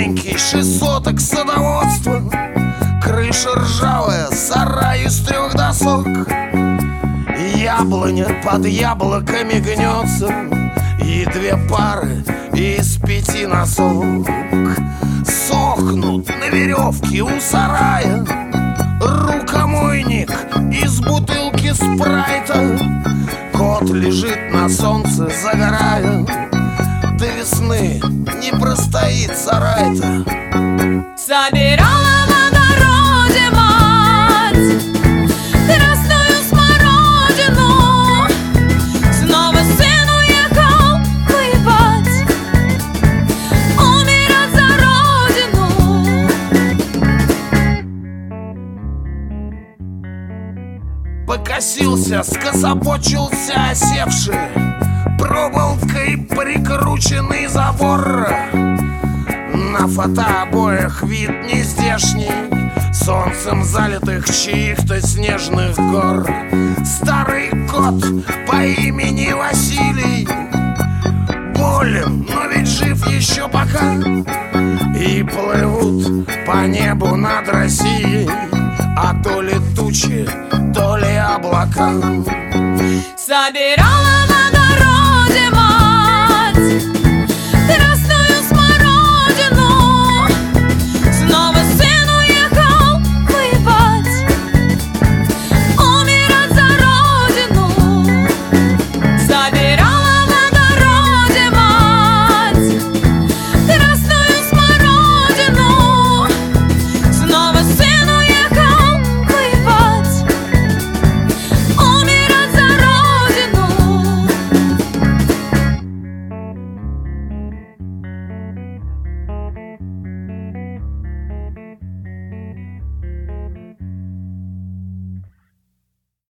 маленький 6 соток садоводства, крыша ржавая, сарай из 3 досок. Яблоня под яблоками гнется, и 2 пары из 5 носок. Сохнут на веревке у сарая рукомойник из бутылки спрайта. Кот лежит на солнце, загорая, до весны не простоит сарай-то. Собирала в огороде мать красную смородину, снова сын уехал воевать, умирать за родину. Покосился, скособочился осевший, проволокой прикрученный забор. На фотообоях вид нездешний, солнцем залитых чьих-то снежных гор. Старый кот по имени Василий болен, но ведь жив еще пока. И плывут по небу над Россией, а то ли тучи, то ли облака. Собирала